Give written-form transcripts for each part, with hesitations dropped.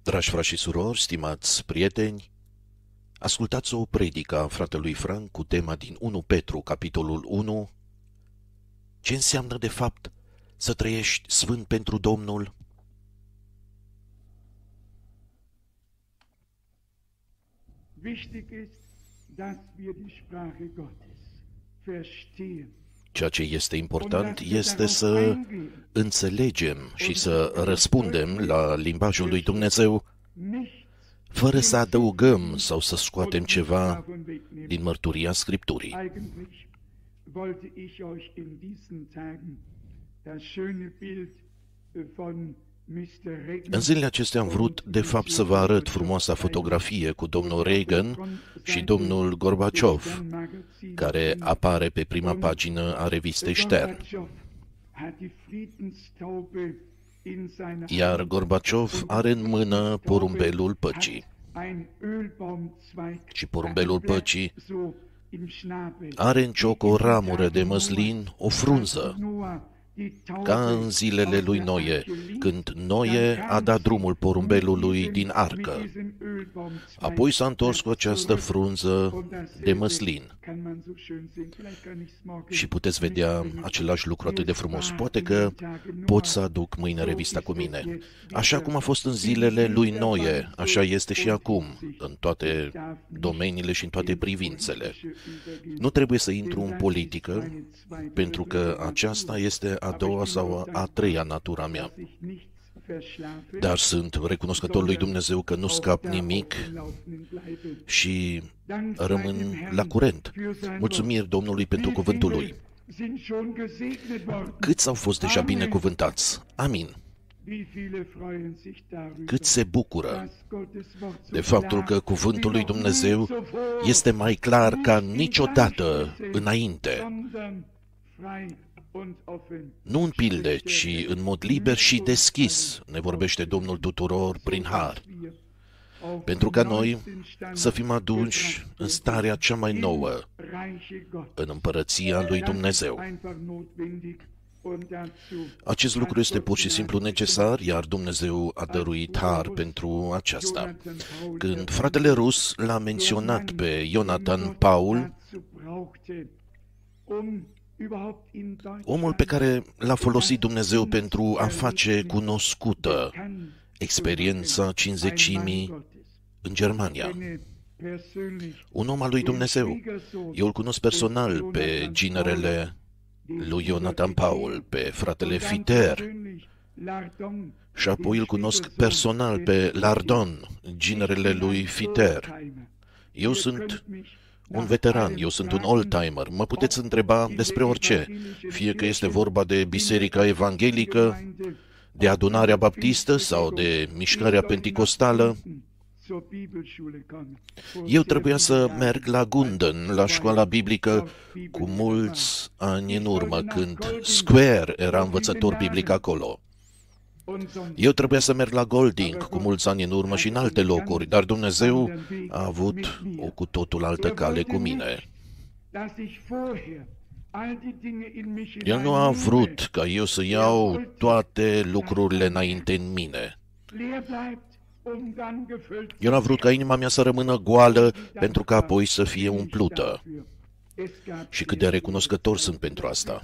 Dragi frați și surori, stimați prieteni, ascultați o predică a fratelui Frank cu tema din 1 Petru, capitolul 1. Ce înseamnă de fapt să trăiești sfânt pentru Domnul? Wichtig ist, dass wir die Sprache Gottes verstehen. Ceea ce este important este să înțelegem și să răspundem la limbajul lui Dumnezeu fără să adăugăm sau să scoatem ceva din mărturia Scripturii. Eigentlich wollte ich euch in diesen Tagen das schöne Bild von Mr. Reagan. În zilele acestea am vrut, de fapt, să vă arăt frumoasa fotografie cu domnul Reagan și domnul Gorbaciov, care apare pe prima pagină a revistei Stern. Iar Gorbaciov are în mână porumbelul păcii. Și porumbelul păcii are în cioc o ramură de măslin, o frunză, ca în zilele lui Noe, când Noe a dat drumul porumbelului din arcă. Apoi s-a întors cu această frunză de măslin. Și puteți vedea același lucru atât de frumos. Poate că pot să aduc mâine revista cu mine. Așa cum a fost în zilele lui Noe, așa este și acum, în toate domeniile și în toate privințele. Nu trebuie să intru în politică, pentru că aceasta este a doua sau a treia natura mea. Dar sunt recunoscător lui Dumnezeu că nu scap nimic și rămân la curent. Mulțumiri Domnului pentru cuvântul Lui. Câți au fost deja binecuvântați? Amin. Cât se bucură de faptul că cuvântul lui Dumnezeu este mai clar ca niciodată înainte. Nu în pilde, ci în mod liber și deschis ne vorbește Domnul tuturor prin har. Pentru ca noi să fim aduși în starea cea mai nouă, în împărăția lui Dumnezeu. Acest lucru este pur și simplu necesar, iar Dumnezeu a dăruit har pentru aceasta. Când fratele rus l-a menționat pe Jonathan Paul, omul pe care l-a folosit Dumnezeu pentru a face cunoscută experiența cinzecimii în Germania. Un om al lui Dumnezeu. Eu îl cunosc personal pe ginerele lui Jonathan Paul, pe fratele Fiter, și apoi îl cunosc personal pe Lardon, ginerele lui Fiter. Eu sunt un veteran, eu sunt un old-timer. Mă puteți întreba despre orice, fie că este vorba de Biserica Evanghelică, de Adunarea Baptistă sau de Mișcarea Penticostală. Eu trebuia să merg la Gunden, la școala biblică, cu mulți ani în urmă, când Square era învățător biblic acolo. Eu trebuia să merg la Golding cu mulți ani în urmă și în alte locuri, dar Dumnezeu a avut o cu totul altă cale cu mine. El nu a vrut ca eu să iau toate lucrurile înainte în mine. El a vrut ca inima mea să rămână goală pentru ca apoi să fie umplută. Și cât de recunoscător sunt pentru asta.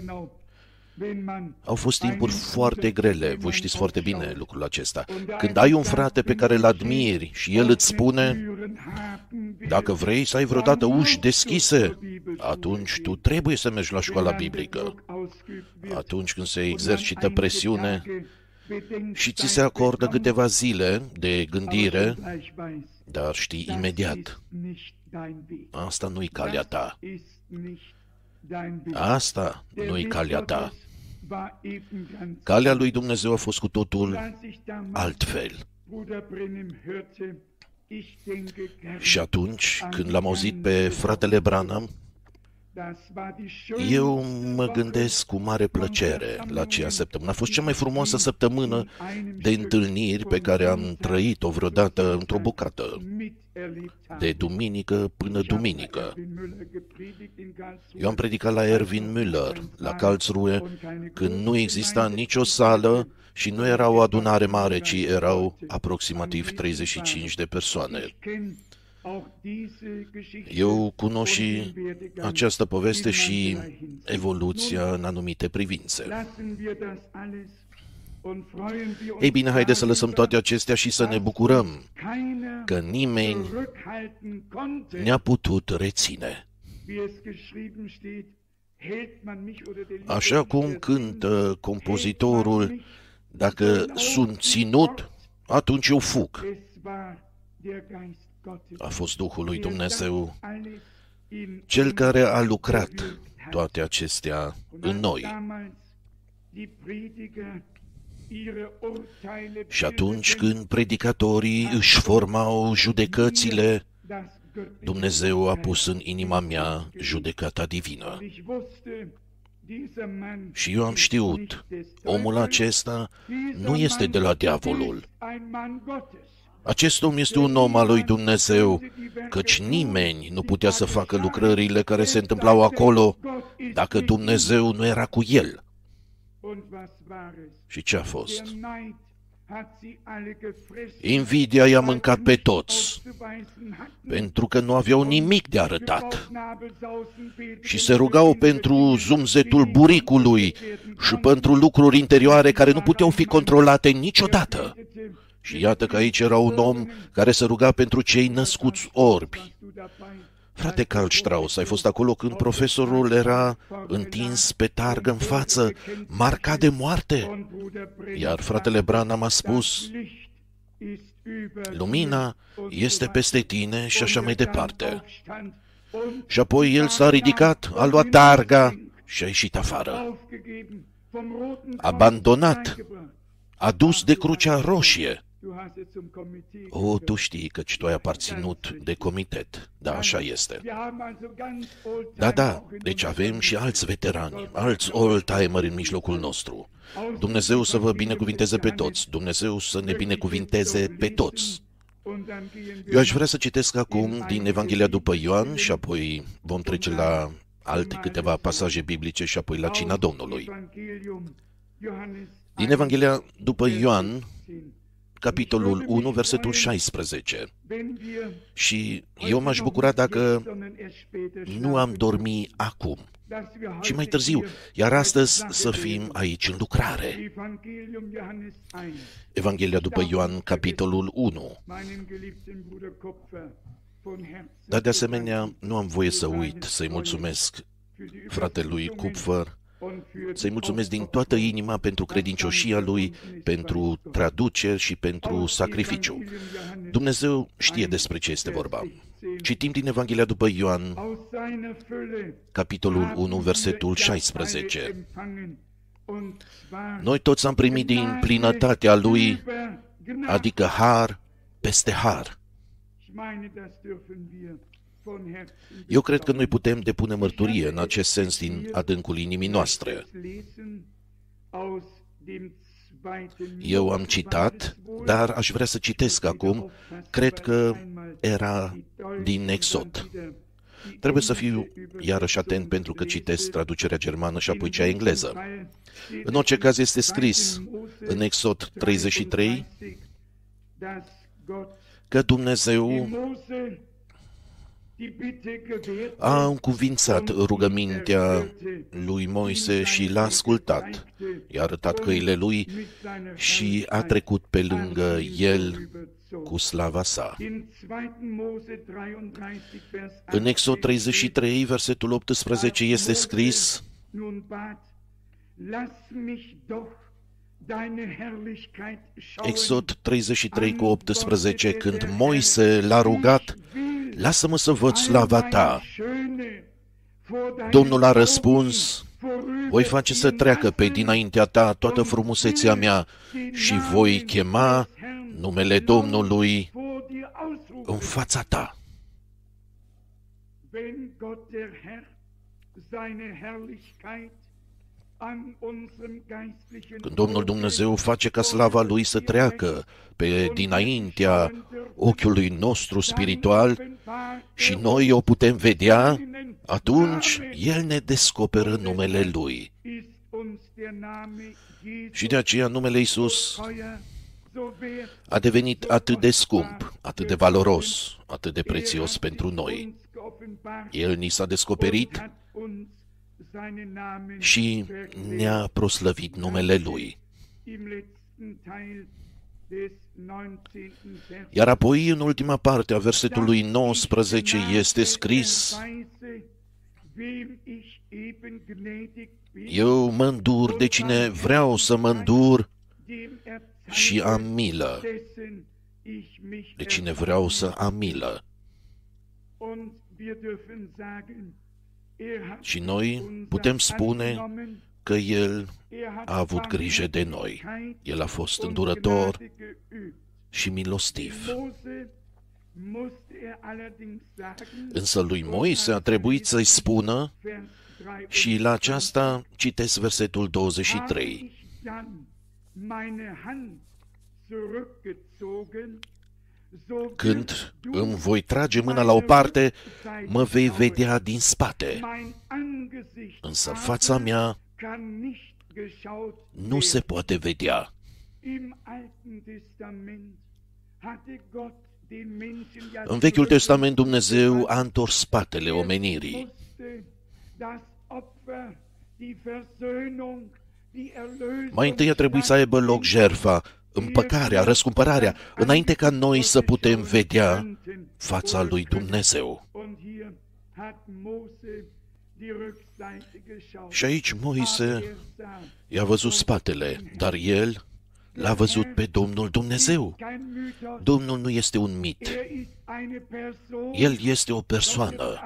Au fost timpuri foarte grele, voi știți foarte bine lucrul acesta. Când ai un frate pe care îl admiri și el îți spune: dacă vrei să ai vreodată uși deschise, atunci tu trebuie să mergi la școala biblică. Atunci când se exercită presiune și ți se acordă câteva zile de gândire, dar știi imediat, asta nu-i calea ta. Asta nu-i calea ta. Calea lui Dumnezeu a fost cu totul altfel. Și atunci, când l-am auzit pe fratele Branham, eu mă gândesc cu mare plăcere la aceea săptămână. A fost cea mai frumoasă săptămână de întâlniri pe care am trăit-o vreodată într-o bucată, de duminică până duminică. Eu am predicat la Erwin Müller, la Karlsruhe, când nu exista nicio sală Și nu era o adunare mare, ci erau aproximativ 35 de persoane. Eu cunosc și această poveste și evoluția în anumite privințe. Ei bine, haideți să lăsăm toate acestea și să ne bucurăm că nimeni ne-a putut reține. Așa cum cântă compozitorul, dacă sunt ținut, atunci eu fug. A fost Duhul lui Dumnezeu, Cel care a lucrat toate acestea în noi. Și atunci când predicatorii își formau judecățile, Dumnezeu a pus în inima mea judecata divină. Și eu am știut, omul acesta nu este de la diavolul. Acest om este un om al lui Dumnezeu, căci nimeni nu putea să facă lucrările care se întâmplau acolo dacă Dumnezeu nu era cu el. Și ce a fost? Invidia i-a mâncat pe toți, pentru că nu aveau nimic de arătat. Și se rugau pentru zumzetul buricului și pentru lucruri interioare care nu puteau fi controlate niciodată. Și iată că aici era un om care se ruga pentru cei născuți orbi. Frate Karl Strauss, ai fost acolo când profesorul era întins pe targă în față, marcat de moarte? Iar fratele Branham a spus, lumina este peste tine și așa mai departe. Și apoi el s-a ridicat, a luat targa și a ieșit afară. Abandonat, adus de crucea roșie. O, tu știi căci tu ai aparținut de comitet. Da, așa este. Da, deci avem și alți veterani, alți old-timeri în mijlocul nostru. Dumnezeu să vă binecuvinteze pe toți. Dumnezeu să ne binecuvinteze pe toți. Eu aș vrea să citesc acum din Evanghelia după Ioan și apoi vom trece la alte câteva pasaje biblice și apoi la cina Domnului. Din Evanghelia după Ioan, capitolul 1, versetul 16. Și eu m-aș bucura dacă nu am dormi acum, ci mai târziu, iar astăzi să fim aici în lucrare. Evanghelia după Ioan, capitolul 1. Dar de asemenea, nu am voie să uit să-i mulțumesc fratelui Kupfer, să-i mulțumesc din toată inima pentru credincioșia lui, pentru traduceri și pentru sacrificiu. Dumnezeu știe despre ce este vorba. Citim din Evanghelia după Ioan, capitolul 1, versetul 16. Noi toți am primit din plinătatea lui, adică har peste har. Eu cred că noi putem depune mărturie în acest sens din adâncul inimii noastre. Eu am citat, dar aș vrea să citesc acum, cred că era din Exod. Trebuie să fiu iarăși atent pentru că citesc traducerea germană și apoi cea engleză. În orice caz este scris în Exod 33 că Dumnezeu a încuvințat rugămintea lui Moise și l-a ascultat, i-a arătat căile lui și a trecut pe lângă el cu slava sa. În Exod 33, versetul 18, este scris: Exod 33 cu 18, când Moise l-a rugat: lasă-mă să văd slava ta. Domnul a răspuns: voi face să treacă pe dinaintea ta toată frumusețea mea și voi chema numele Domnului în fața ta. Când Domnul Dumnezeu face ca slava Lui să treacă pe dinaintea ochiului nostru spiritual și noi o putem vedea, atunci El ne descoperă numele Lui. Și de aceea numele Iisus a devenit atât de scump, atât de valoros, atât de prețios pentru noi. El ni s-a descoperit și ne-a proslăvit numele Lui. Iar apoi, în ultima parte a versetului 19, este scris: eu mă îndur de cine vreau să mă îndur și am milă de cine vreau să am milă. Și noi putem spune că El a avut grijă de noi. El a fost îndurător și milostiv. Însă lui Moise a trebuit să-i spună, și la aceasta citesc versetul 23. Când îmi voi trage mâna la o parte, mă vei vedea din spate, însă fața mea nu se poate vedea. În Vechiul Testament Dumnezeu a întors spatele omenirii. Mai întâi a trebuit să aibă loc jertfa, împăcarea, răscumpărarea, înainte ca noi să putem vedea fața lui Dumnezeu. Și aici Moise i-a văzut spatele, dar el l-a văzut pe Domnul Dumnezeu. Domnul nu este un mit. El este o persoană.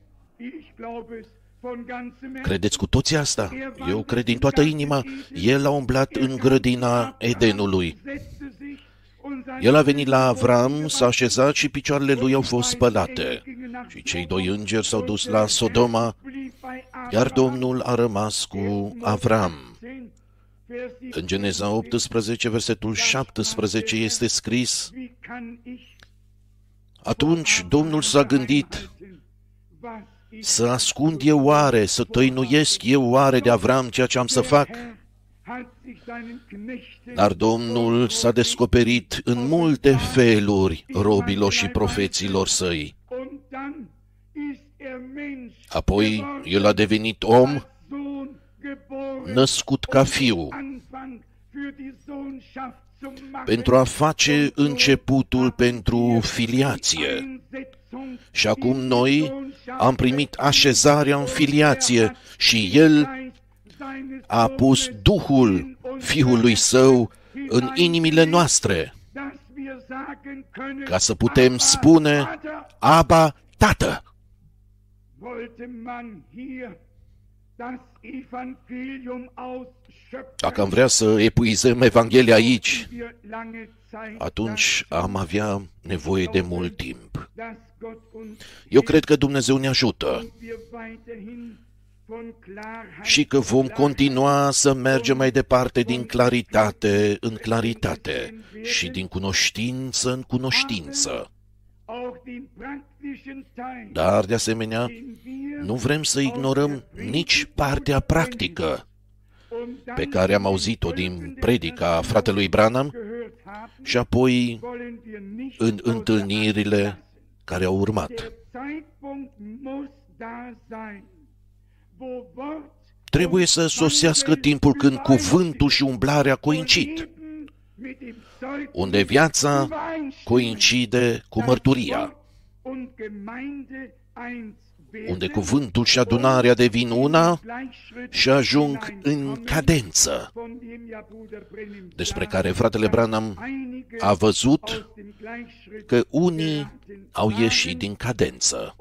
Credeți cu toții asta? Eu cred din toată inima. El a umblat în grădina Edenului. El a venit la Avram, s-a așezat și picioarele lui au fost spălate. Și cei doi îngeri s-au dus la Sodoma, iar Domnul a rămas cu Avram. În Geneza 18, versetul 17 este scris: atunci Domnul s-a gândit, să ascund eu oare, să tăinuiesc eu oare de Avram ceea ce am să fac? Dar Domnul s-a descoperit în multe feluri robilor și profeților săi. Apoi El a devenit om, născut ca fiu, pentru a face începutul pentru filiație. Și acum noi am primit așezarea în filiație și El a pus Duhul Fiului Său în inimile noastre, ca să putem spune: Aba, Tată! Dacă am vrea să epuizăm Evanghelia aici, atunci am avea nevoie de mult timp. Eu cred că Dumnezeu ne ajută și că vom continua să mergem mai departe din claritate în claritate și din cunoștință în cunoștință. Dar, de asemenea, nu vrem să ignorăm nici partea practică pe care am auzit-o din predica fratelui Branham și apoi în întâlnirile care au urmat. Trebuie să sosească timpul când cuvântul și umblarea coincid, unde viața coincide cu mărturia, unde cuvântul și adunarea devin una și ajung în cadență, despre care fratele Branham a văzut că unii au ieșit din cadență.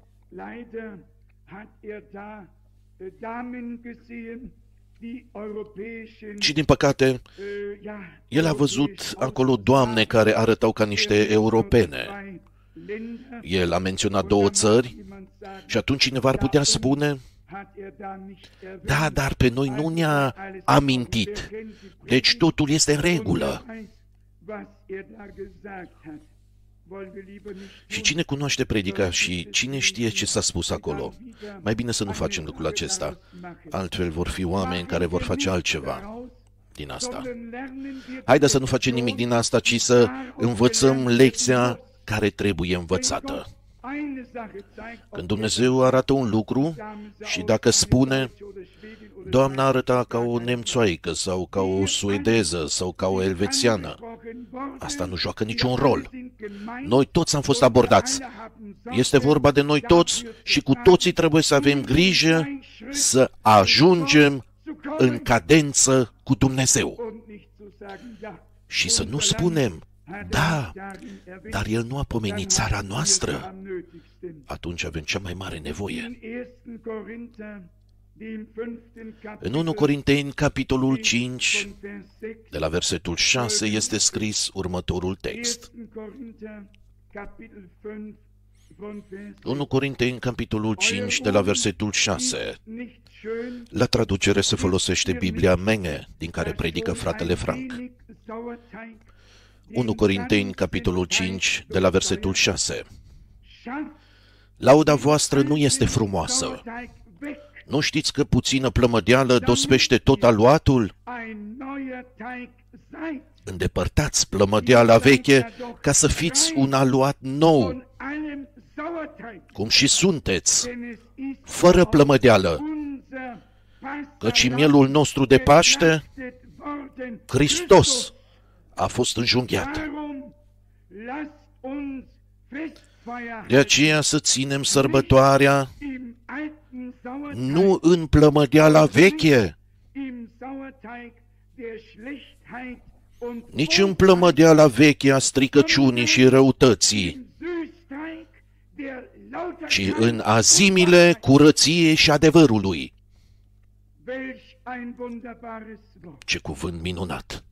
Și din păcate, el a văzut acolo doamne care arătau ca niște europene. El a menționat 2 țări și atunci cineva ar putea spune: da, dar pe noi nu ne-a amintit, deci totul este în regulă. Și cine cunoaște predica și cine știe ce s-a spus acolo? Mai bine să nu facem lucrul acesta. Altfel vor fi oameni care vor face altceva din asta. Haideți să nu facem nimic din asta, ci să învățăm lecția care trebuie învățată. Când Dumnezeu arată un lucru și dacă spune, Doamna arăta ca o nemțoaică sau ca o suedeză sau ca o elvețiană, asta nu joacă niciun rol. Noi toți am fost abordați. Este vorba de noi toți și cu toții trebuie să avem grijă să ajungem în cadență cu Dumnezeu. Și să nu spunem, da, dar El nu a pomenit țara noastră. Atunci avem cea mai mare nevoie. În 1 Corinteni, capitolul 5, de la versetul 6, este scris următorul text. 1 Corinteni, capitolul 5, de la versetul 6. La traducere se folosește Biblia Menge, din care predică fratele Frank. 1 Corinteni, capitolul 5, de la versetul 6. Lauda voastră nu este frumoasă. Nu știți că puțină plămădeală dospește tot aluatul? Îndepărtați plămădeala veche ca să fiți un aluat nou, cum și sunteți, fără plămădeală, căci mielul nostru de Paște, Hristos, a fost înjunghiat. De aceea să ținem sărbătoarea nu în plămădeala veche, nici în plămădeala veche a stricăciunii și răutății, ci în azimile curăției și adevărului. Ce cuvânt minunat!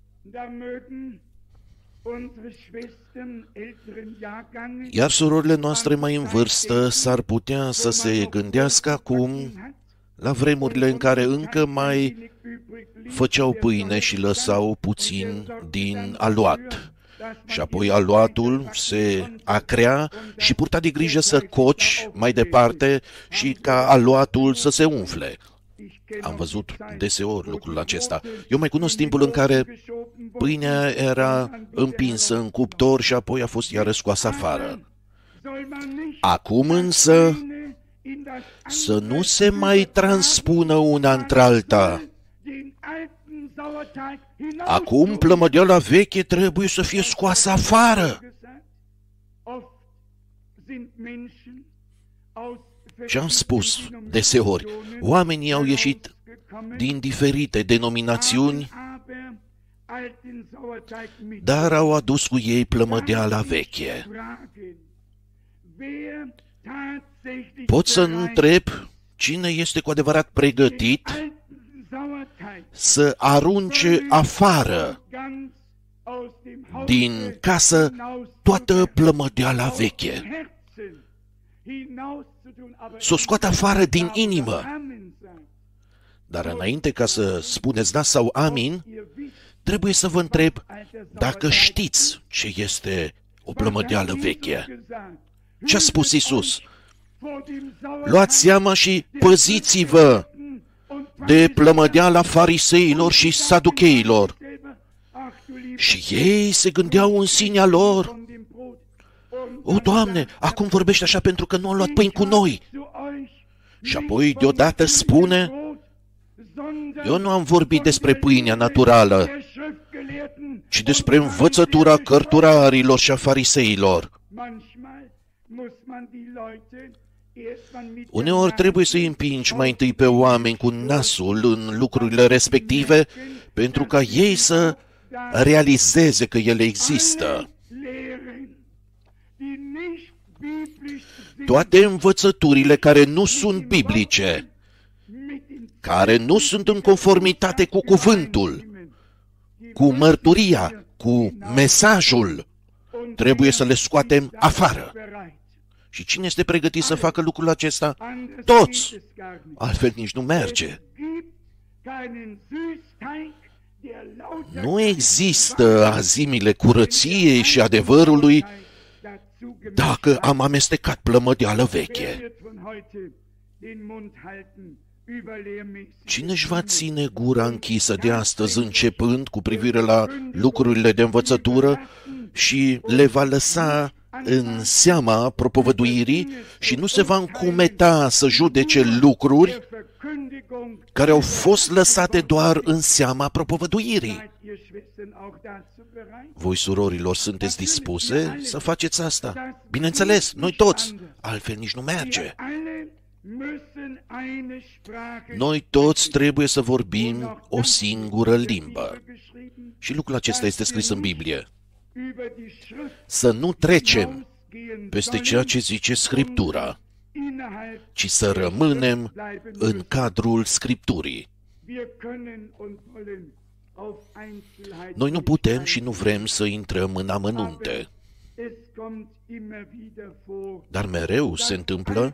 Iar surorile noastre mai în vârstă s-ar putea să se gândească acum la vremurile în care încă mai făceau pâine și lăsau puțin din aluat. Și apoi aluatul se acrea și purta de grijă să coci mai departe și ca aluatul să se umfle. Am văzut deseori lucrul acesta. Eu mai cunosc timpul în care pâinea era împinsă în cuptor și apoi a fost iară scoasă afară. Acum însă să nu se mai transpună una într-alta. Acum plămădeala veche trebuie să fie scoasă afară. Ce am spus deseori, oamenii au ieșit din diferite denominațiuni, dar au adus cu ei plămădeala veche. Pot să întreb cine este cu adevărat pregătit să arunce afară din casă toată plămădeala veche. Să o scoată afară din inimă. Dar înainte ca să spuneți da sau amin, trebuie să vă întreb dacă știți ce este o plămădeală veche. Ce a spus Iisus? Luați seama și păziți-vă de plămădeala fariseilor și saducheilor. Și ei se gândeau în sinea lor: O, Doamne, acum vorbește așa pentru că nu a luat pâini cu noi. Și apoi deodată spune: Eu nu am vorbit despre pâinea naturală, ci despre învățătura cărturarilor și a fariseilor. Uneori trebuie să-i împingi mai întâi pe oameni cu nasul în lucrurile respective pentru ca ei să realizeze că ele există. Toate învățăturile care nu sunt biblice, care nu sunt în conformitate cu cuvântul, cu mărturia, cu mesajul, trebuie să le scoatem afară. Și cine este pregătit să facă lucrul acesta? Toți! Altfel nici nu merge. Nu există azimile curăției și adevărului dacă am amestecat plămădeală veche? Cine își va ține gura închisă de astăzi, începând cu privire la lucrurile de învățătură, și le va lăsa în seama propovăduirii și nu se va încumeta să judece lucruri care au fost lăsate doar în seama propovăduirii? Voi, surorilor, sunteți dispuse să faceți asta? Bineînțeles, noi toți, altfel nici nu merge. Noi toți trebuie să vorbim o singură limbă. Și lucrul acesta este scris în Biblie. Să nu trecem peste ceea ce zice Scriptura, ci să rămânem în cadrul Scripturii. Noi nu putem și nu vrem să intrăm în amănunte. Dar mereu se întâmplă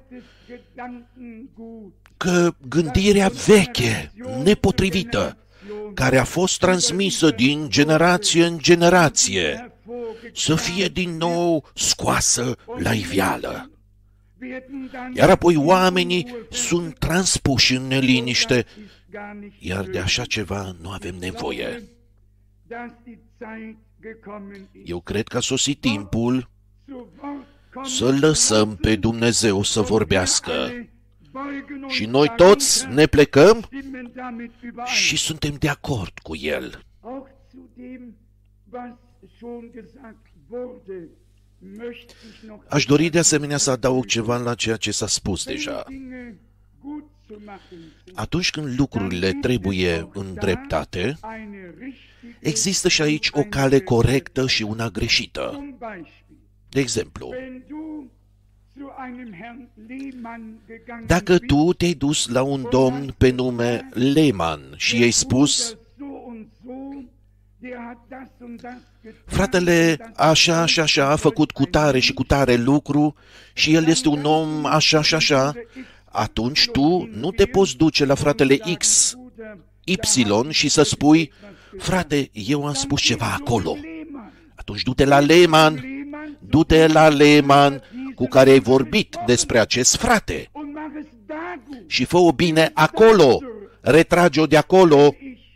că gândirea veche, nepotrivită, care a fost transmisă din generație în generație, să fie din nou scoasă la iveală. Iar apoi oamenii sunt transpuși în neliniște, iar de așa ceva nu avem nevoie. Eu cred că a sosit timpul să lăsăm pe Dumnezeu să vorbească. Și noi toți ne plecăm și suntem de acord cu El. Aș dori de asemenea să adaug ceva la ceea ce s-a spus deja. Atunci când lucrurile trebuie îndreptate, există și aici o cale corectă și una greșită. De exemplu, dacă tu te-ai dus la un domn pe nume Lehmann și i-ai spus: fratele așa și așa a făcut cutare și cutare lucru și el este un om așa și așa, atunci tu nu te poți duce la fratele X, Y și să spui: frate, eu am spus ceva acolo. Atunci du-te la Lehmann cu care ai vorbit despre acest frate și fă-o bine acolo, retrage-o de acolo.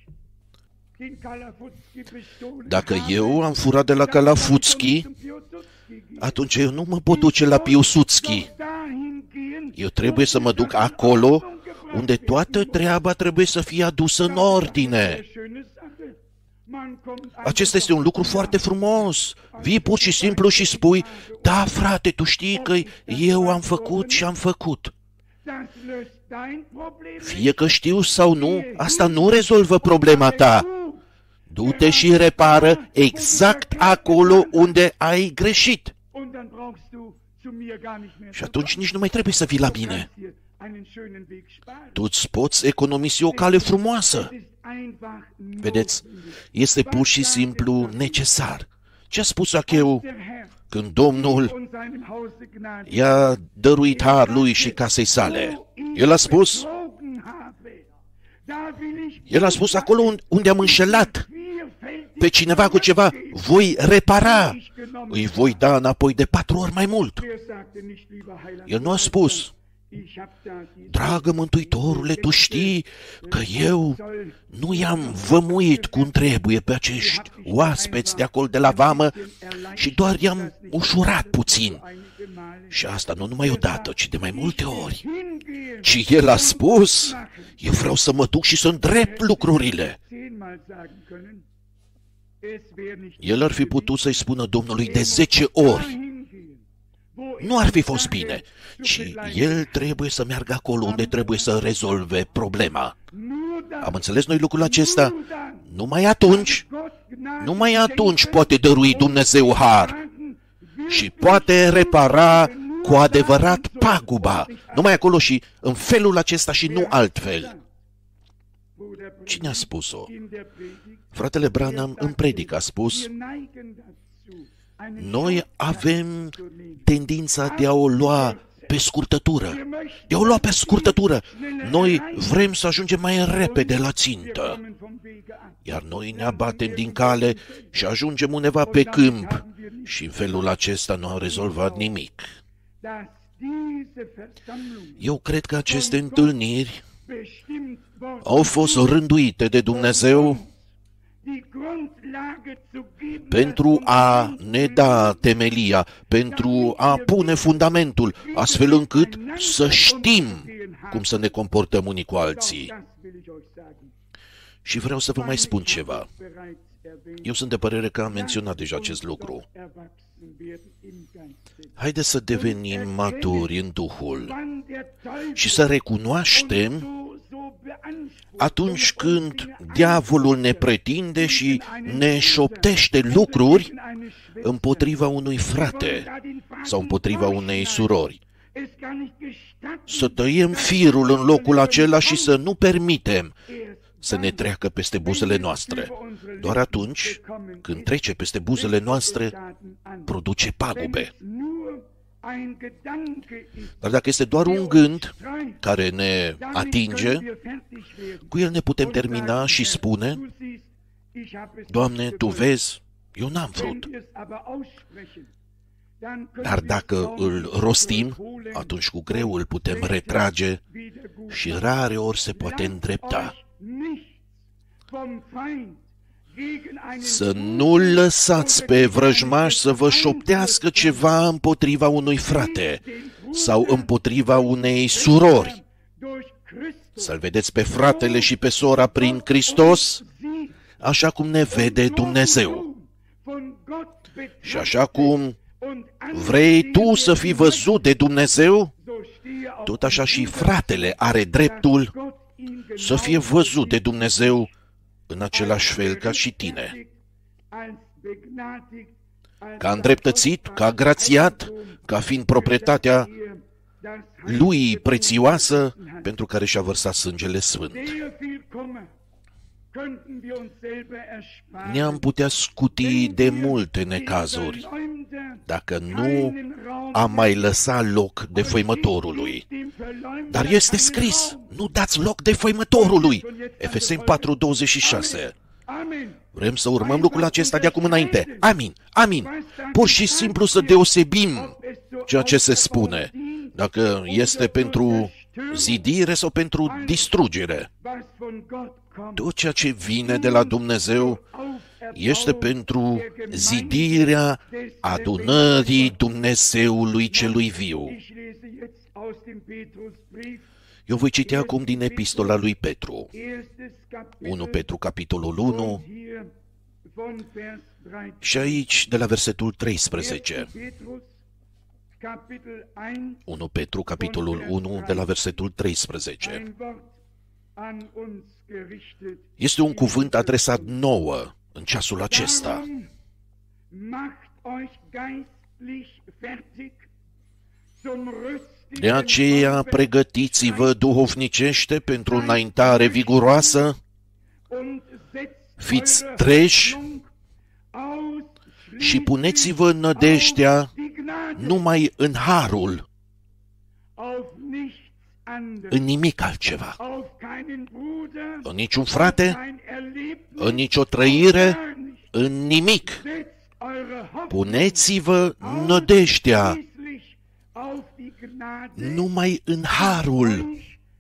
Dacă eu am furat de la Kalafutski, atunci eu nu mă pot duce la Piłsudski. Eu trebuie să mă duc acolo unde toată treaba trebuie să fie adusă în ordine. Acesta este un lucru foarte frumos. Vii pur și simplu și spui: da, frate, tu știi că eu am făcut și am făcut. Fie că știu sau nu, asta nu rezolvă problema ta. Du-te și repară exact acolo unde ai greșit. Și atunci nici nu mai trebuie să vii la mine. Tu îți poți economisi o cale frumoasă. Vedeți, este pur și simplu necesar. Ce a spus Acheu când Domnul i-a dăruit har lui și casei sale? El a spus acolo unde am înșelat pe cineva cu ceva, voi repara, îi voi da înapoi de 4 ori mai mult. El nu a spus: dragă Mântuitorule, tu știi că eu nu i-am vămuit cum trebuie pe acești oaspeți de acolo de la vamă și doar i-am ușurat puțin. Și asta nu numai odată, ci de mai multe ori. Și el a spus: eu vreau să mă duc și să îndrept lucrurile. El ar fi putut să-i spună Domnului de 10 ori. Nu ar fi fost bine, ci el trebuie să meargă acolo unde trebuie să rezolve problema. Am înțeles noi lucrul acesta? Numai atunci poate dărui Dumnezeu har și poate repara cu adevărat paguba. Numai acolo și în felul acesta și nu altfel. Cine a spus-o? Fratele Branham în predică a spus: noi avem tendința de a o lua pe scurtătură. Noi vrem să ajungem mai repede la țintă. Iar noi ne abatem din cale și ajungem undeva pe câmp. și în felul acesta nu au rezolvat nimic. Eu cred că aceste întâlniri au fost rânduite de Dumnezeu pentru a ne da temelia, pentru a pune fundamentul, astfel încât să știm cum să ne comportăm unii cu alții. Și vreau să vă mai spun ceva. Eu sunt de părere că am menționat deja acest lucru. Haideți să devenim maturi în Duhul și să recunoaștem atunci când diavolul ne pretinde și ne șoptește lucruri împotriva unui frate sau împotriva unei surori. Să tăiem firul în locul acela și să nu permitem să ne treacă peste buzele noastre. Doar atunci când trece peste buzele noastre, produce pagube. Dar dacă este doar un gând care ne atinge, cu el ne putem termina și spune: Doamne, Tu vezi, eu n-am vrut. Dar dacă îl rostim, atunci cu greu îl putem retrage și rare ori se poate îndrepta. Să nu-l lăsați pe vrăjmaș să vă șoptească ceva împotriva unui frate sau împotriva unei surori. Să-l vedeți pe fratele și pe sora prin Hristos, așa cum ne vede Dumnezeu. Și așa cum vrei tu să fii văzut de Dumnezeu, tot așa și fratele are dreptul să fie văzut de Dumnezeu în același fel ca și tine. Ca îndreptățit, ca grațiat, ca fiind proprietatea lui prețioasă pentru care și-a vărsat sângele sfânt. Ne-am putea scuti de multe necazuri dacă nu am mai lăsat loc defăimătorului. Dar este scris: nu dați loc defăimătorului. Efeseni 4:26. Vrem să urmăm lucrul acesta de acum înainte. Amin, amin. Pur și simplu să deosebim ceea ce se spune, dacă este pentru zidire sau pentru distrugere. Tot ceea ce vine de la Dumnezeu este pentru zidirea adunării Dumnezeului celui viu. Eu voi citi acum din epistola lui Petru. 1 Petru, capitolul 1, și aici de la versetul 13. 1 Petru, capitolul 1, de la versetul 13. Este un cuvânt adresat nouă în ceasul acesta. De aceea pregătiți-vă duhovnicește pentru înaintare viguroasă, fiți treji și puneți-vă nădejdea numai în harul, în nimic altceva, în niciun frate, în nicio trăire, în nimic. Puneți-vă nădejdea numai în harul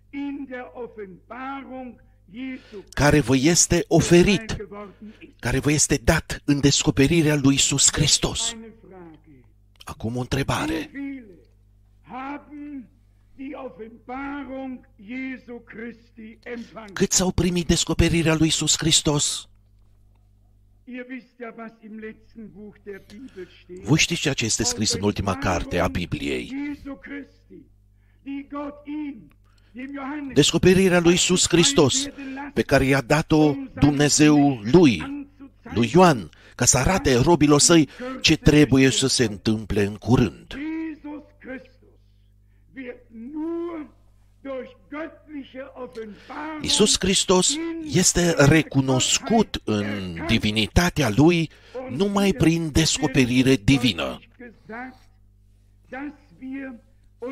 care vă este oferit, care vă este dat în descoperirea lui Iisus Hristos. Acum o întrebare. Câți au primit descoperirea lui Iisus Hristos? Voi știți ceea ce este scris în ultima carte a Bibliei. Descoperirea lui Iisus Hristos, pe care i-a dat-o Dumnezeu lui Ioan, ca să arate robilor săi ce trebuie să se întâmple în curând. Iisus Hristos este recunoscut în divinitatea Lui numai prin descoperire divină.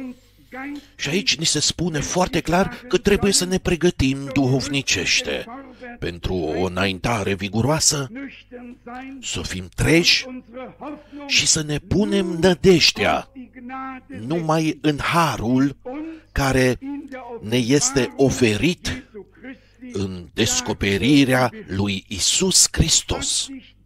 Și aici ni se spune foarte clar că trebuie să ne pregătim duhovnicește. pentru o înaintare viguroasă, să fim treji și să ne punem nădejdea numai în harul care ne este oferit în descoperirea lui Isus Hristos.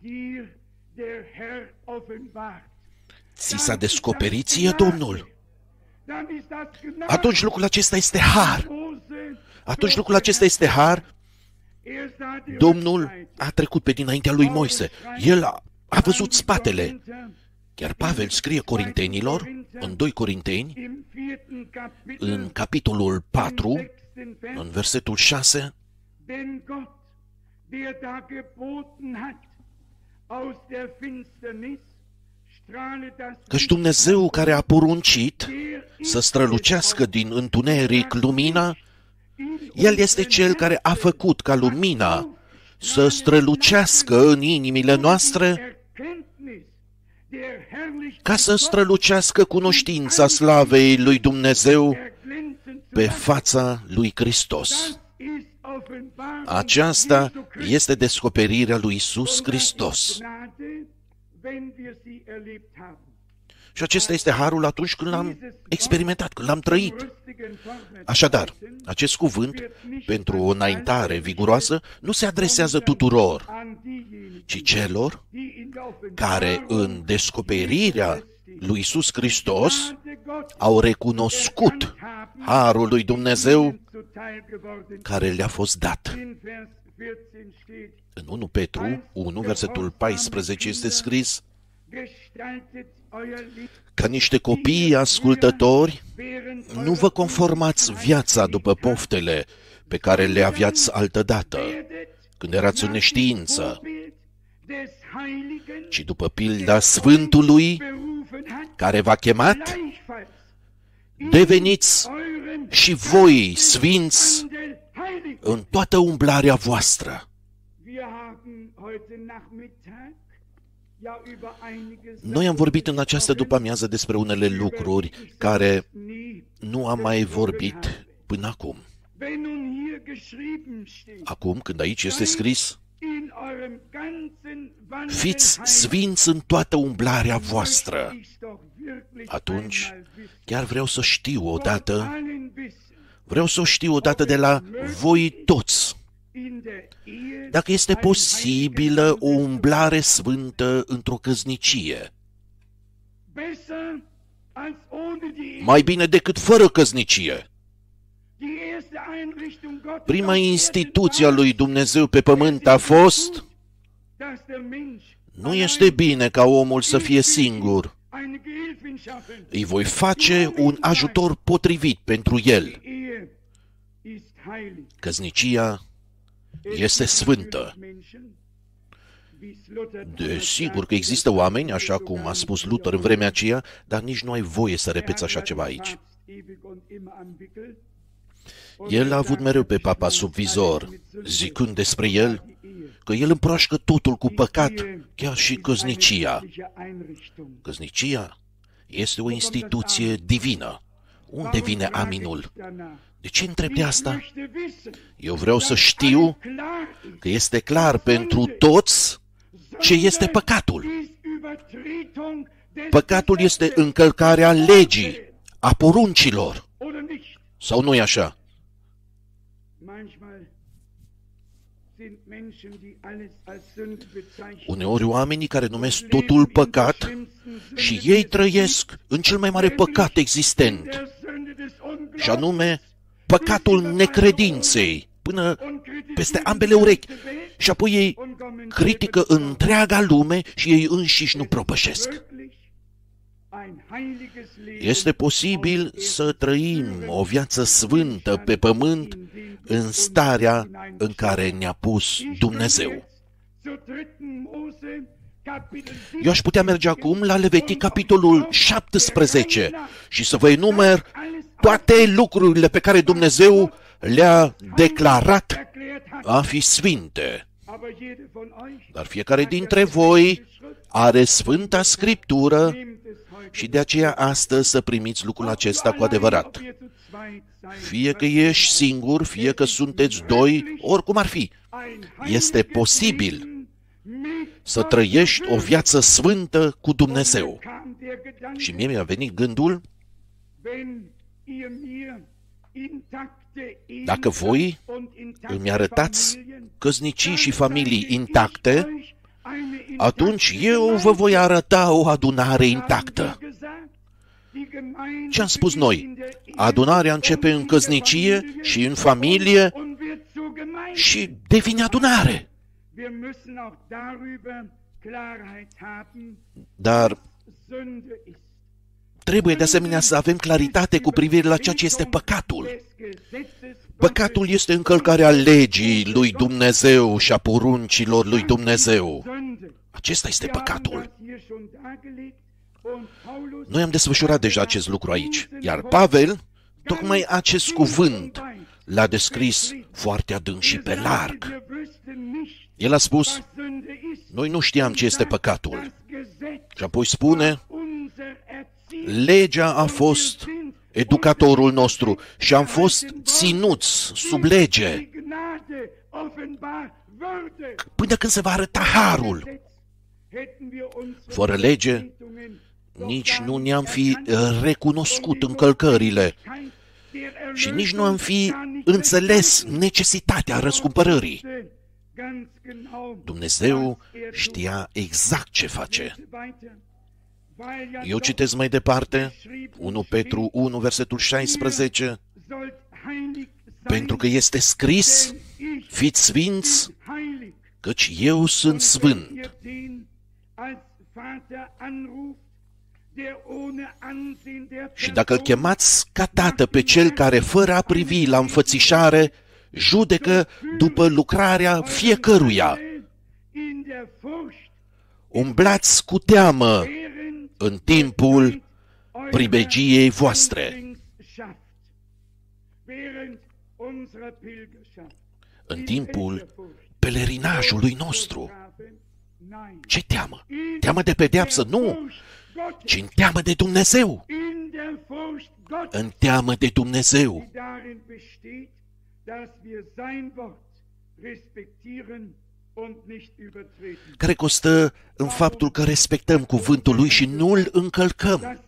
Ți s-a descoperit ție Domnul. Atunci lucrul acesta este har. Atunci lucrul acesta este har. Domnul a trecut pe dinaintea lui Moise. El a văzut spatele. Chiar Pavel scrie Corintenilor, în 2 Corinteni, în capitolul 4, în versetul 6, căci Dumnezeu care a poruncit să strălucească din întuneric lumina, El este Cel care a făcut ca lumina să strălucească în inimile noastre, ca să strălucească cunoștința slavei lui Dumnezeu pe fața lui Hristos. Aceasta este descoperirea lui Isus Hristos. Și acesta este harul atunci când l-am experimentat, când l-am trăit. Așadar, acest cuvânt, pentru o înaintare viguroasă, nu se adresează tuturor, ci celor care în descoperirea lui Isus Hristos au recunoscut harul lui Dumnezeu care le-a fost dat. În 1 Petru 1, versetul 14 este scris: ca niște copii ascultători, nu vă conformați viața după poftele pe care le aveați altădată, când erați în neștiință, ci după pilda Sfântului care v-a chemat, deveniți și voi sfinți în toată umblarea voastră. Noi am vorbit în această după-amiază despre unele lucruri care nu am mai vorbit până acum. Acum, când aici este scris: fiți sfinți în toată umblarea voastră, atunci chiar vreau să știu odată de la voi toți, dacă este posibilă o umblare sfântă într-o căsnicie. Mai bine decât fără căsnicie. Prima instituție a lui Dumnezeu pe pământ a fost: nu este bine ca omul să fie singur. Îi voi face un ajutor potrivit pentru el. Căsnicia este sfântă. Desigur că există oameni, așa cum a spus Luther în vremea aceea, dar nici nu ai voie să repeți așa ceva aici. El a avut mereu pe papa sub vizor, zicând despre el că el împroașcă totul cu păcat, chiar și căsnicia. Căsnicia este o instituție divină. Unde vine aminul? De ce întreb de asta? Eu vreau să știu că este clar pentru toți ce este păcatul. Păcatul este încălcarea legii, a poruncilor. Sau nu e așa? Uneori oamenii care numesc totul păcat și ei trăiesc în cel mai mare păcat existent, și anume păcatul necredinței, până peste ambele urechi, și apoi ei critică întreaga lume și ei înșiși nu propășesc. Este posibil să trăim o viață sfântă pe pământ în starea în care ne-a pus Dumnezeu. Eu aș putea merge acum la Levitic, capitolul 17, și să vă enumer toate lucrurile pe care Dumnezeu le-a declarat a fi sfinte. Dar fiecare dintre voi are Sfânta Scriptură și de aceea astăzi să primiți lucrul acesta cu adevărat. Fie că ești singur, fie că sunteți doi, oricum ar fi, este posibil să trăiești o viață sfântă cu Dumnezeu. Și mie mi-a venit gândul, dacă voi îmi arătați căsnicii și familii intacte, atunci eu vă voi arăta o adunare intactă. Ce am spus noi? Adunarea începe în căsnicie și în familie și devine adunare. Dar trebuie de asemenea să avem claritate cu privire la ceea ce este păcatul. Păcatul este încălcarea legii lui Dumnezeu și a poruncilor lui Dumnezeu. Acesta este păcatul. Noi am desfășurat deja acest lucru aici, iar Pavel, tocmai acest cuvânt l-a descris foarte adânc și pe larg. El a spus, noi nu știam ce este păcatul. Și apoi spune, legea a fost educatorul nostru și am fost ținuți sub lege până când se va arăta harul. Fără lege, nici nu ne-am fi recunoscut încălcările și nici nu am fi înțeles necesitatea răscumpărării. Dumnezeu știa exact ce face. Eu citesc mai departe, 1 Petru 1, versetul 16, pentru că este scris, fiți sfinți, căci eu sunt sfânt. Și dacă îl chemați ca tată pe cel care, fără a privi la înfățișare, judecă după lucrarea fiecăruia, umblați cu teamă în timpul pribegiei voastre. În timpul pelerinajului nostru. Ce teamă? Teamă de pedeapsă? Nu! Ci în teamă de Dumnezeu. În teamă de Dumnezeu. Care constă în faptul că respectăm cuvântul lui și nu îl încălcăm.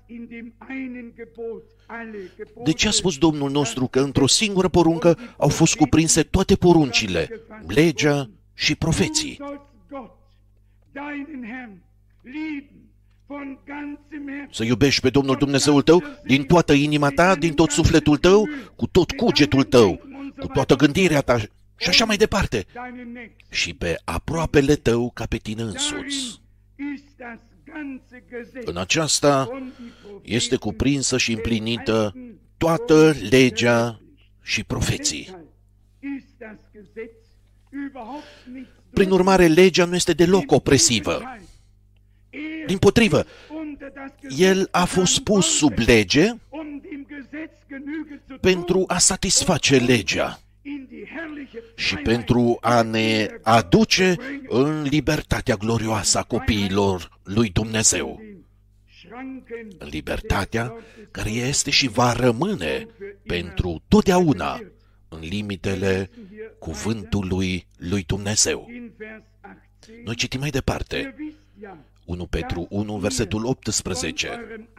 De ce a spus Domnul nostru că într-o singură poruncă au fost cuprinse toate poruncile, legea și profeții? Să iubești pe Domnul Dumnezeul tău din toată inima ta, din tot sufletul tău, cu tot cugetul tău, cu toată gândirea ta și așa mai departe. Și pe aproapele tău ca pe tine însuți. În aceasta este cuprinsă și împlinită toată legea și profeții. Prin urmare, legea nu este deloc opresivă. Dimpotrivă, el a fost pus sub lege pentru a satisface legea și pentru a ne aduce în libertatea glorioasă a copiilor lui Dumnezeu. Libertatea care este și va rămâne pentru totdeauna în limitele cuvântului lui Dumnezeu. Noi citim mai departe. 1 Petru 1, versetul 18.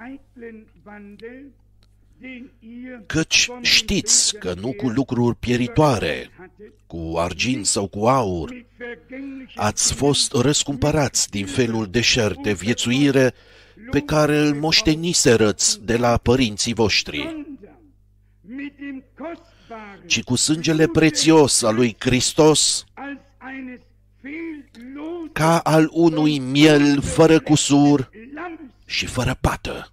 Căci știți că nu cu lucruri pieritoare, cu argint sau cu aur, ați fost răscumpărați din felul deșert de viețuire pe care îl moșteniserăți de la părinții voștri, ci cu sângele prețios al lui Hristos, ca al unui miel fără cusur și fără pată.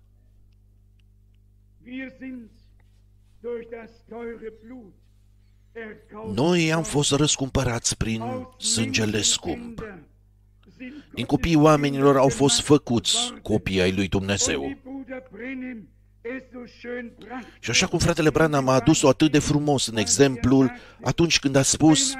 Noi am fost răscumpărați prin sângele scump. Din copiii oamenilor au fost făcuți copii ai lui Dumnezeu. Și așa cum fratele Branham a adus-o atât de frumos în exemplul atunci când a spus: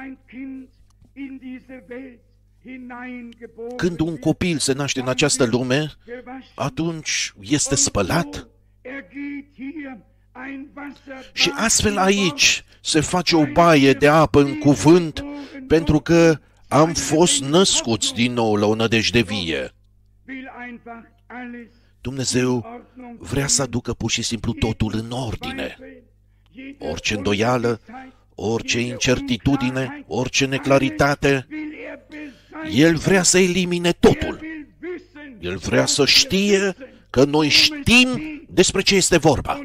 când un copil se naște în această lume, atunci este spălat, Și astfel aici se face o baie de apă în cuvânt, pentru că am fost născuți din nou la o nădejde vie. Dumnezeu vrea să aducă pur și simplu totul în ordine. Orice îndoială, orice incertitudine, orice neclaritate, El vrea să elimine totul. El vrea să știe că noi știm despre ce este vorba.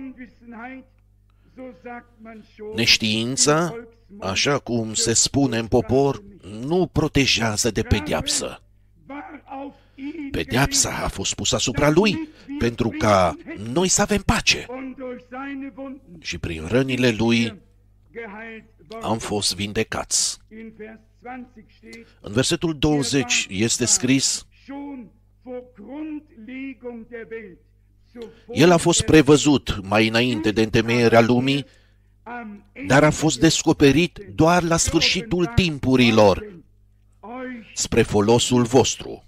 Neștiința, așa cum se spune în popor, nu protejează de pedeapsă. Pedeapsa a fost pusă asupra Lui pentru ca noi să avem pace. Și prin rănile Lui am fost vindecați. În versetul 20 este scris: El a fost prevăzut mai înainte de întemeierea lumii, dar a fost descoperit doar la sfârșitul timpurilor, spre folosul vostru.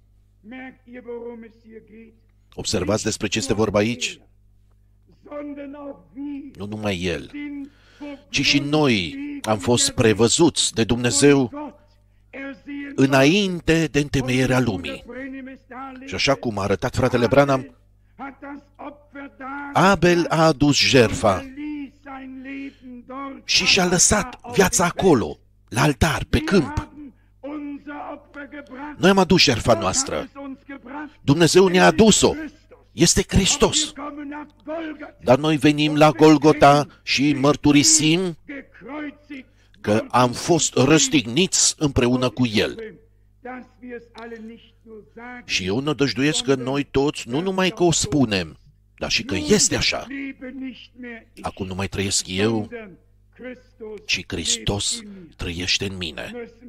Observați despre ce este vorba aici? Nu numai El, ci și noi am fost prevăzuți de Dumnezeu înainte de întemeierea lumii. Și așa cum a arătat fratele Branham, Abel a adus jertfa și și-a lăsat viața acolo, la altar, pe câmp. Noi am adus jertfa noastră. Dumnezeu ne-a adus-o. Este Hristos. Dar noi venim la Golgota și mărturisim că am fost răstigniți împreună cu El. Și eu nădăjduiesc că noi toți, nu numai că o spunem, dar și că este așa. Acum nu mai trăiesc eu, ci Hristos trăiește în mine.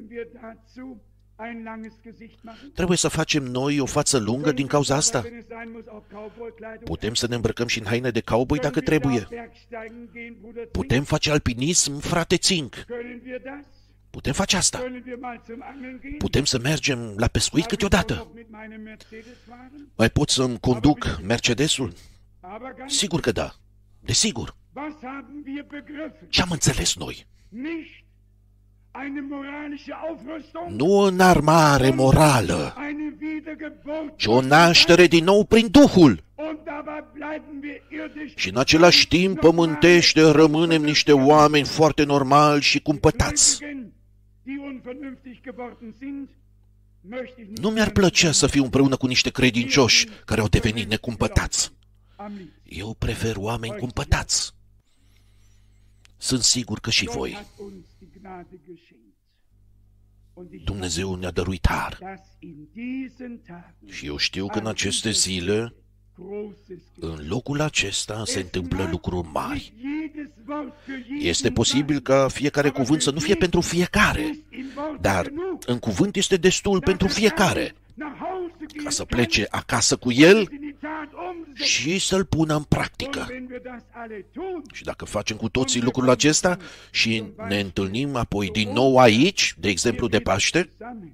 Trebuie să facem noi o față lungă din cauza asta? Putem să ne îmbrăcăm și în haine de cowboy dacă trebuie. Putem face alpinism, frate Ținc. Putem face asta. Putem să mergem la pescuit câteodată. Mai pot să-mi conduc Mercedesul? Sigur că da. Desigur. Ce am înțeles noi? Nu o înarmare morală, ci o naștere din nou prin Duhul. Și în același timp pământește rămânem niște oameni foarte normali și cumpătați. Nu mi-ar plăcea să fiu împreună cu niște credincioși care au devenit necumpătați. Eu prefer oameni cumpătați. Sunt sigur că și voi. Dumnezeu ne-a dăruit har. Și eu știu că în aceste zile, în locul acesta, se întâmplă lucruri mari. Este posibil ca fiecare cuvânt să nu fie pentru fiecare, dar în cuvânt este destul pentru fiecare, ca să plece acasă cu el și să-l pună în practică. Și dacă facem cu toții lucrul acesta și ne întâlnim apoi din nou aici, de exemplu de Paște,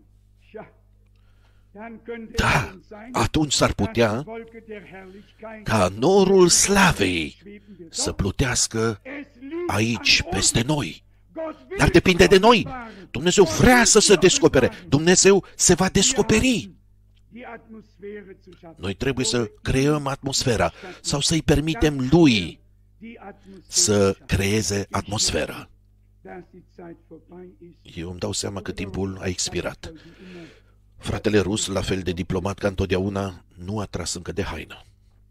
da, atunci s-ar putea ca norul slavei să plutească aici peste noi. Dar depinde de noi. Dumnezeu vrea să se descopere. Dumnezeu se va descoperi. Noi trebuie să creăm atmosfera sau să-i permitem Lui să creeze atmosfera. Eu îmi dau seama că timpul a expirat. Fratele rus, la fel de diplomat ca întotdeauna, nu a tras încă de haină.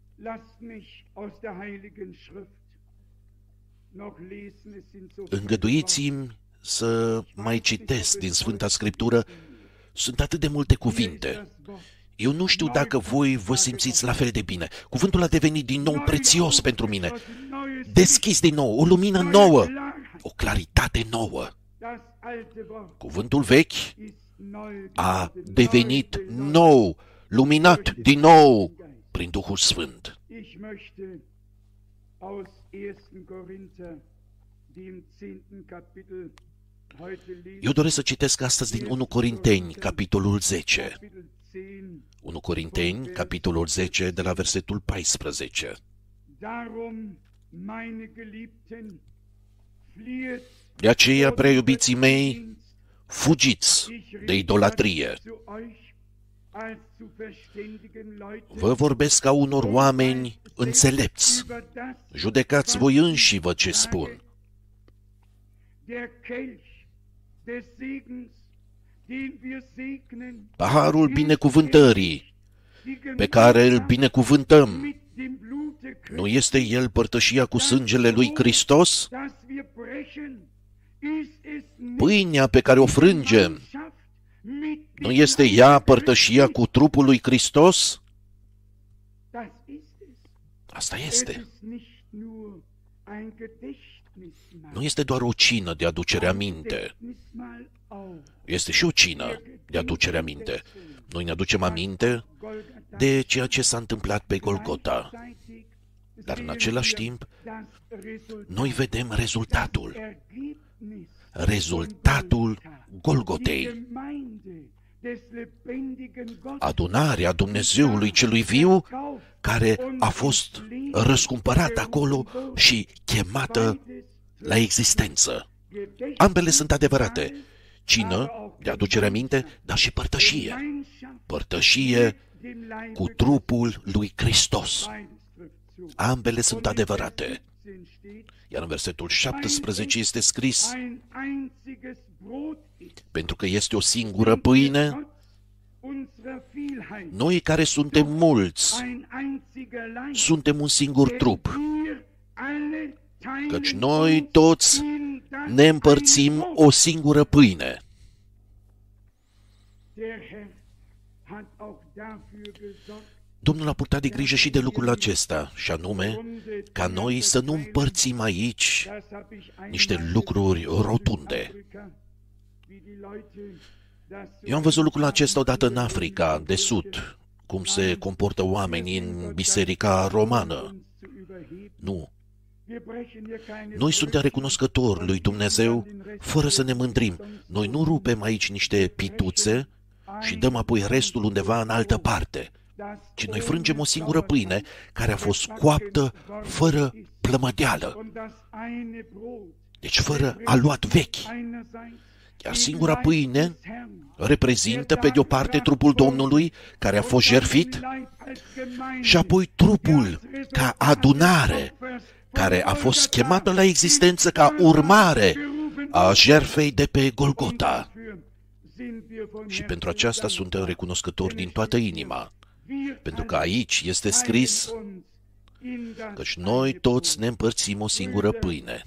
Îngăduiți-mi să mai citesc din Sfânta Scriptură. Sunt atât de multe cuvinte. Eu nu știu dacă voi vă simțiți la fel de bine. Cuvântul a devenit din nou prețios pentru mine. Deschis din nou, o lumină nouă, o claritate nouă. Cuvântul vechi a devenit nou, luminat din nou prin Duhul Sfânt. Eu doresc să citesc astăzi din 1 Corinteni, capitolul 10. 1 Corinteni, capitolul 10, de la versetul 14. De aceea, prea iubiții mei, fugiți de idolatrie. Vă vorbesc ca unor oameni înțelepți. Judecați voi înși-vă ce spun. Paharul binecuvântării pe care îl binecuvântăm, nu este el părtășia cu sângele lui Hristos? Pâinea pe care o frângem, nu este ea părtășia cu trupul lui Hristos? Asta este. Nu este doar o cină de aducere aminte. Este și o cină de aducere aminte. Noi ne aducem aminte de ceea ce s-a întâmplat pe Golgota. Dar în același timp, noi vedem rezultatul. Rezultatul Golgotei. Adunarea Dumnezeului celui viu, care a fost răscumpărată acolo și chemată la existență. Ambele sunt adevărate. Cină, de aducere aminte, dar și părtășie. Părtășie cu trupul lui Hristos. Ambele sunt adevărate. Iar în versetul 17 este scris: pentru că este o singură pâine, noi care suntem mulți, suntem un singur trup, căci noi toți ne împărțim o singură pâine. Domnul a purtat de grijă și de lucrul acesta, și anume ca noi să nu împărțim aici niște lucruri rotunde. Eu am văzut lucrul acesta odată în Africa de Sud, cum se comportă oamenii în biserica romană. Nu. Noi suntem recunoscători lui Dumnezeu fără să ne mândrim. Noi nu rupem aici niște pituțe și dăm apoi restul undeva în altă parte, ci noi frângem o singură pâine care a fost coaptă fără plămădeală, deci fără aluat vechi. Iar singura pâine reprezintă pe de-o parte trupul Domnului care a fost jertfit și apoi trupul ca adunare care a fost chemată la existență ca urmare a jertfei de pe Golgota. Și pentru aceasta suntem recunoscători din toată inima, pentru că aici este scris căci noi toți ne împărțim o singură pâine.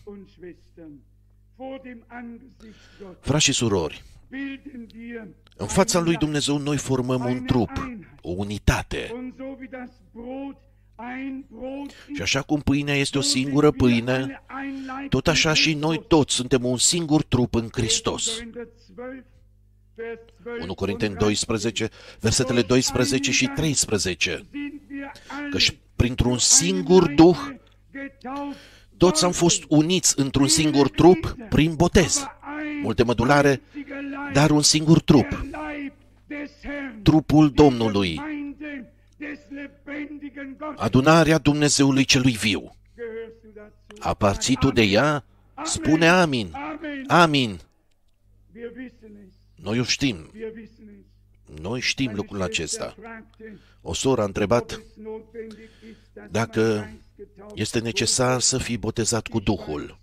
Frați și surori, în fața lui Dumnezeu noi formăm un trup, o unitate. Și așa cum pâinea este o singură pâine, tot așa și noi toți suntem un singur trup în Hristos. 1 Corinteni 12, versetele 12 și 13. Căci printr-un singur Duh toți am fost uniți într-un singur trup prin botez. Multe mădulare, dar un singur trup. Trupul Domnului. Adunarea Dumnezeului celui viu. Aparții tu de ea? Spune amin. Amin. Noi o știm. Noi știm lucrul acesta. O soră a întrebat dacă este necesar să fii botezat cu Duhul.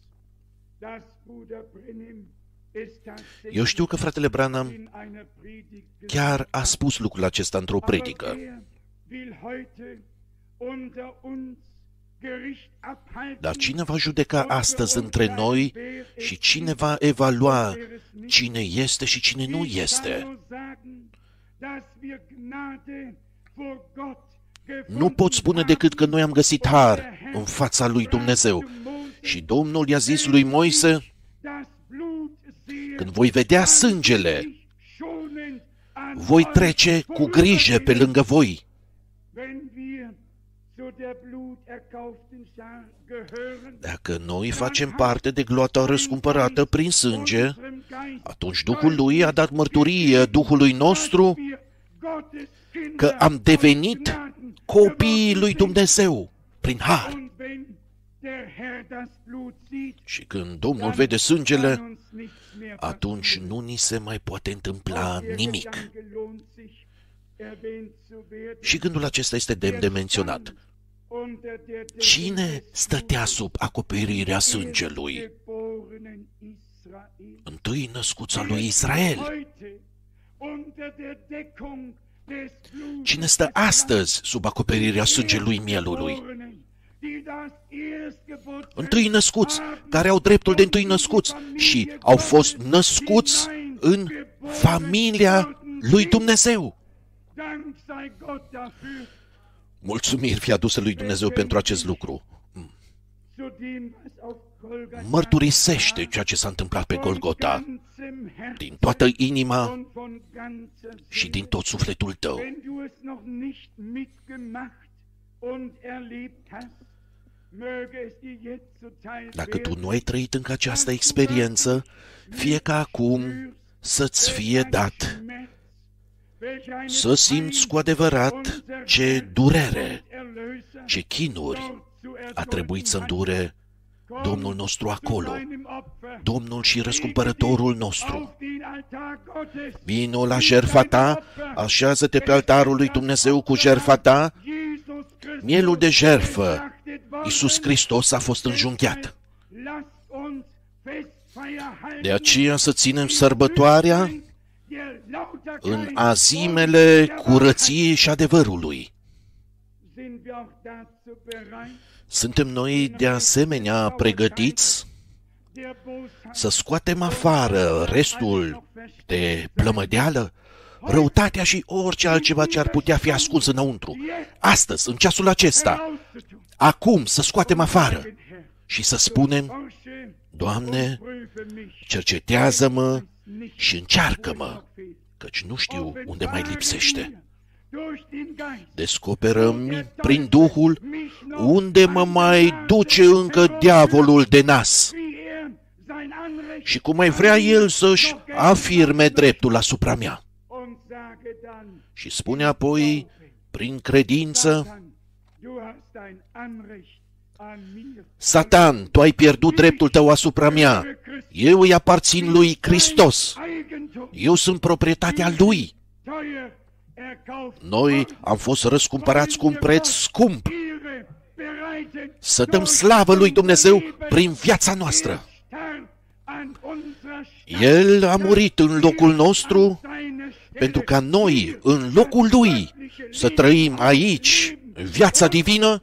Eu știu că fratele Branham chiar a spus lucrul acesta într-o predică. Dar cine va judeca astăzi între noi și cine va evalua cine este și cine nu este? Nu pot spune decât că noi am găsit har în fața lui Dumnezeu. Și Domnul i-a zis lui Moise: când voi vedea sângele, voi trece cu grijă pe lângă voi. Dacă noi facem parte de gloata răscumpărată prin sânge, atunci Duhul lui a dat mărturie Duhului nostru că am devenit copiii lui Dumnezeu prin har. Și când Domnul vede sângele, atunci nu ni se mai poate întâmpla nimic. Și gândul acesta este demn de menționat. Cine stătea sub acoperirea sângelui? Întâi născuța lui Israel. Cine stă astăzi sub acoperirea sângelui mielului? Întâi născuți, care au dreptul de întâi născuți și au fost născuți în familia lui Dumnezeu. Mulțumiri fie aduse lui Dumnezeu pentru acest lucru. Mărturisește ceea ce s-a întâmplat pe Golgota din toată inima și din tot sufletul tău. Dacă tu nu ai trăit încă această experiență, fie ca acum să-ți fie dat, să simți cu adevărat ce durere, ce chinuri a trebuit să îndure Domnul nostru acolo, Domnul și răscumpărătorul nostru. Vino la jertfa ta, așează-te pe altarul lui Dumnezeu cu jertfa ta. Mielul de jertfă, Iisus Hristos, a fost înjunghiat. De aceea să ținem sărbătoarea în azimele curăției și adevărului. Suntem noi de asemenea pregătiți să scoatem afară restul de plămădeală, răutatea și orice altceva ce ar putea fi ascuns înăuntru. Astăzi, în ceasul acesta, acum să scoatem afară și să spunem: Doamne, cercetează-mă și încearcă-mă, căci nu știu unde mai lipsește. Descoperă-mi prin Duhul unde mă mai duce încă diavolul de nas și cum mai vrea el să-și afirme dreptul asupra mea. Și spune apoi, prin credință: Satan, tu ai pierdut dreptul tău asupra mea. Eu îi aparțin lui Hristos. Eu sunt proprietatea lui. Noi am fost răscumpărați cu un preț scump. Să dăm slavă lui Dumnezeu prin viața noastră. El a murit în locul nostru pentru ca noi, în locul lui, să trăim aici viața divină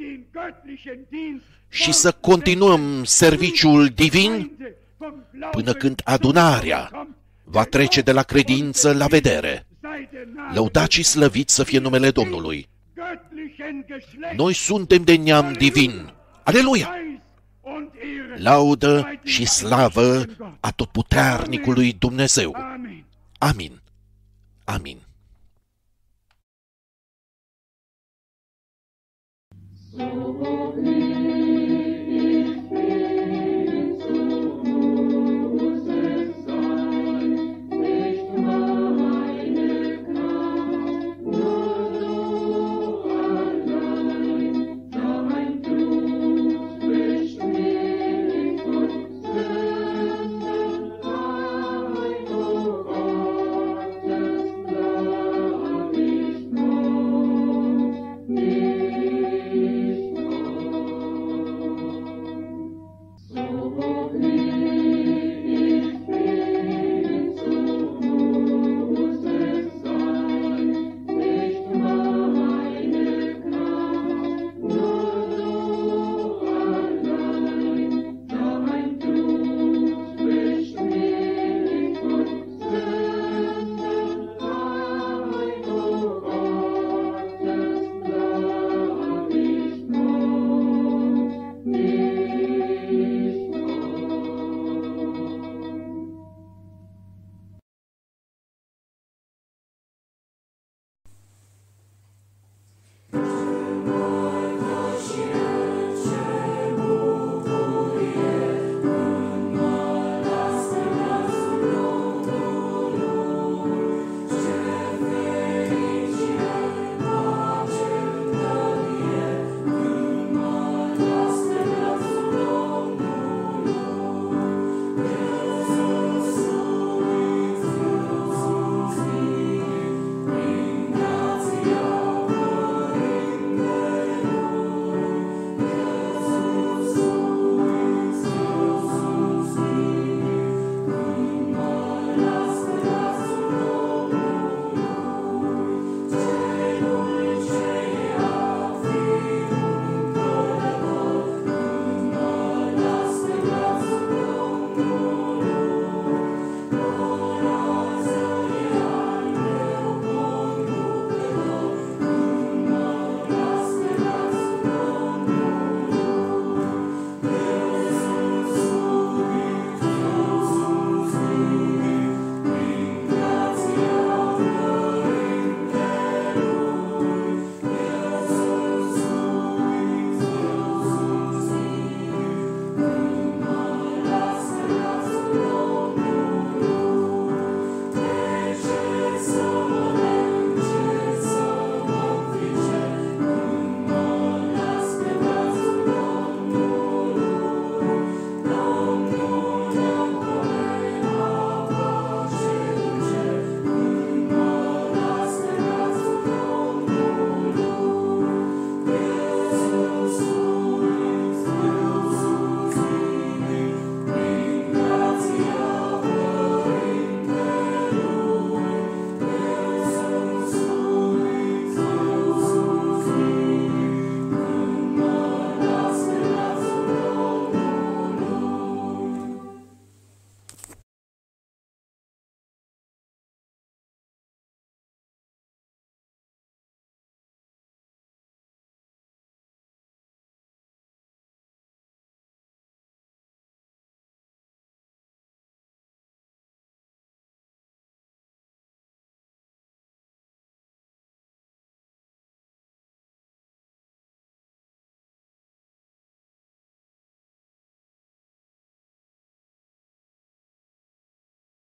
și să continuăm serviciul divin până când adunarea va trece de la credință la vedere. Lăudat și slăvit să fie numele Domnului. Noi suntem de neam divin. Aleluia! Laudă și slavă atotputernicului Dumnezeu. Amin. Amin.